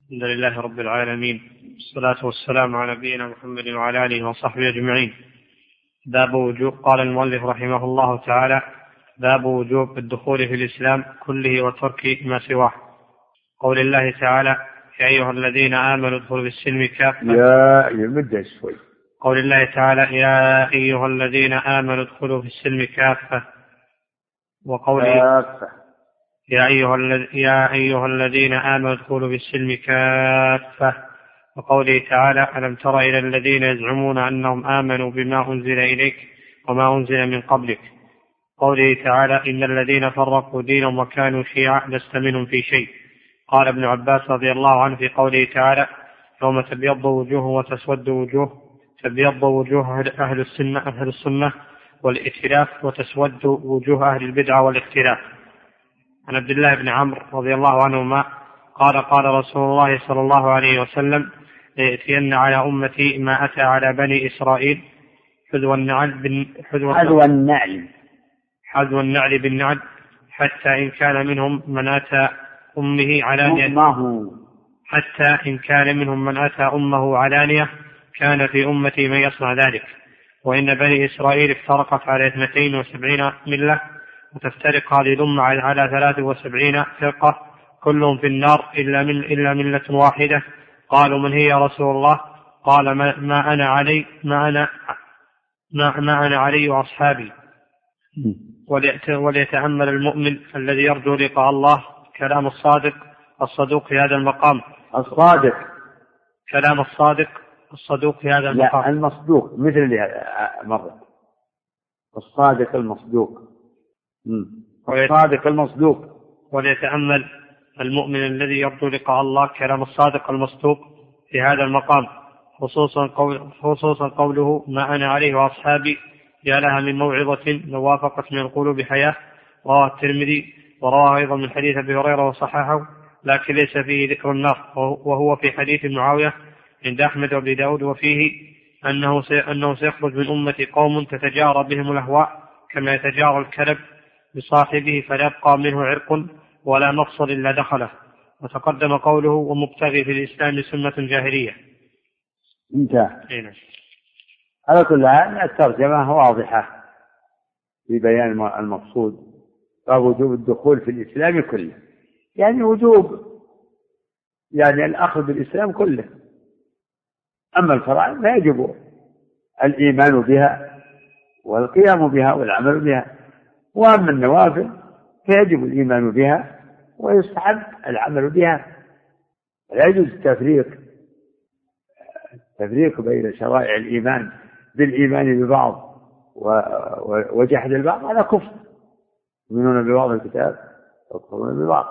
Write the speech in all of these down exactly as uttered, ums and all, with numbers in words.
الحمد لله رب العالمين، والصلاة والسلام على نبينا محمد وعلى آله وصحبه أجمعين. باب وجوب. قال المؤلف رحمه الله تعالى: باب وجوب الدخول في الإسلام كله وترك ما سواه. قول الله تعالى: يا أيها الذين آمنوا ادخلوا في السلم كافة. يا يمد شوي. قول الله تعالى: يا أيها الذين آمنوا ادخلوا في السلم كافة. وقوله كافة. يا أيها, يا أيها الذين آمنوا ادخلوا في السلم كافة. وقوله تعالى: ألم تر إلى الذين يزعمون أنهم آمنوا بما أنزل إليك وما أنزل من قبلك. قوله تعالى: إن الذين فرقوا دينهم وكانوا شيعا لست منهم في شيء. قال ابن عباس رضي الله عنه في قوله تعالى: يوم تبيض وجوه وتسود وجوه، تبيض وجوه أهل السنة, أهل السنة والائتلاف، وتسود وجوه أهل البدعة والاختلاف. عن عبد الله بن عمرو رضي الله عنهما قال: قال رسول الله صلى الله عليه وسلم: ليأتين على أمتي ما أتى على بني إسرائيل حذو النعل حذو النعل حذو النعل بالنعل، حتى إن كان منهم من أتى أمه علانية حتى إن كان منهم من أتى أمه علانية كان في أمتي من يصنع ذلك. وإن بني إسرائيل افترقت على اثنتين وسبعين ملة، وتفترق هذه الأمة على ثلاث وسبعين فرقة، كلهم في النار إلا, من إلا ملة واحدة. قالوا: من هي يا رسول الله؟ قال: ما, ما أنا علي ما أنا ما, ما أنا علي وأصحابي. وليتأمل المؤمن الذي يرجو لقاء الله كلام الصادق الصدوق في هذا المقام. الصادق كلام الصادق الصدوق في هذا المقام. لا، المصدوق مثل اللي مرة. الصادق المصدوق. الصادق المصدوق. وليتأمل المؤمن الذي يرجو لقاء الله كلام الصادق المصدوق في هذا المقام، خصوصا, قول خصوصا قوله: ما أنا عليه وأصحابي، يا لها من موعظة لو وافقت من القلوب حياة. رواه الترمذي، ورواه أيضا من حديث أبي هريرة وصححه، لكن ليس فيه ذكر النار، وهو في حديث معاوية عند أحمد وابي داود، وفيه أنه أنه سيخرج من أمة قوم تتجارى بهم الأهواء كما يتجارى الكلب بصاحبه، فلا يبقى منه عرق ولا مفصل إلا دخله. وتقدم قوله: ومبتغي في الإسلام سنة جاهلية. انتهى. على كل حال الترجمة واضحة في بيان المقصود، ووجوب الدخول في الإسلام كله، يعني وجوب يعني الأخذ بالإسلام كله. أما الفرائض فيجب الإيمان بها والقيام بها والعمل بها، وأما النوافل فيجب الإيمان بها ويستحب العمل بها. لا يجوز التفريق تفريق بين شرائع الإيمان بالإيمان ببعض وجحد البعض، هذا كفر. يؤمنون ببعض الكتاب ويكفرون ببعض.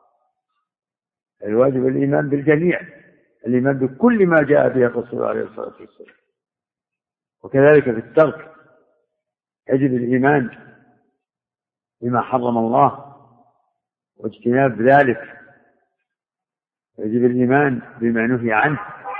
الواجب الإيمان بالجميع، الإيمان بكل ما جاء به الرسول عليه الصلاة والسلام. وكذلك في الترك يجب الإيمان بما حرم الله واجتناب ذلك، يجب الإيمان بما نهي عنه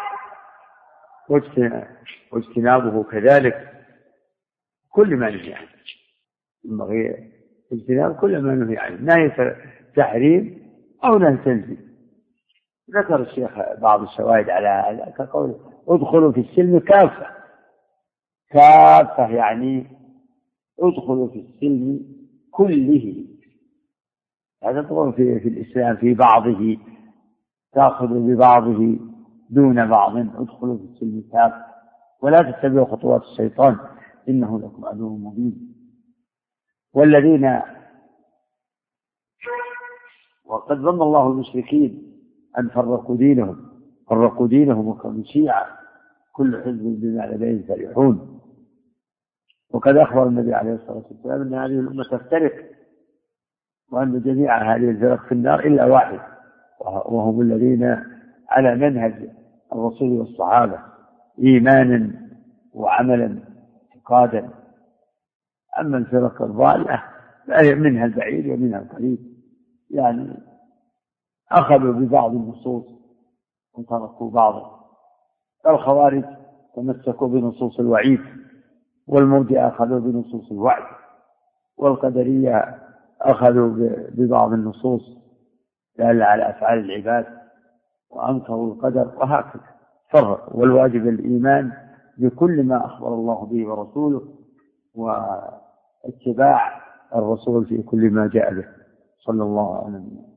واجتنابه كذلك، كل ما نهي عنه. ينبغي اجتناب كل ما نهي عنه، نهي تحريم أو نهي تنزيل. ذكر الشيخ بعض الشواهد على هذا كقول: ادخلوا في السلم كافة. كافة يعني ادخلوا في السلم كله، هذا تدخل في, في الإسلام في بعضه، تأخذوا ببعضه دون بعض. ادخلوا في السلم كافة ولا تتبعوا خطوات الشيطان إنه لكم عدو مبين. والذين وقد ظن الله المشركين أن فرقوا دينهم فرقوا دينهم وكانوا شيعا كل حزب بما لديهم فرحون. وقد أخبر النبي عليه الصلاة والسلام أن هذه الأمة تفترق، وأن جميع هذه الفرق في النار إلا واحد، وهم الذين على منهج الرسول والصحابة إيمانا وعملا اعتقادا. أما الفرق الضالة فهي منها البعيد ومنها القريب، يعني أخذوا ببعض النصوص وتركوا بعضا. الخوارج تمسكوا بنصوص الوعيد، والمرجئة أخذوا بنصوص الوعد، والقدرية أخذوا ببعض النصوص دالة على أفعال العباد. وأنكروا القدر، وهكذا فرق. والواجب الإيمان بكل ما أخبر الله به ورسوله، واتباع الرسول في كل ما جاء به صلى الله عليه وسلم.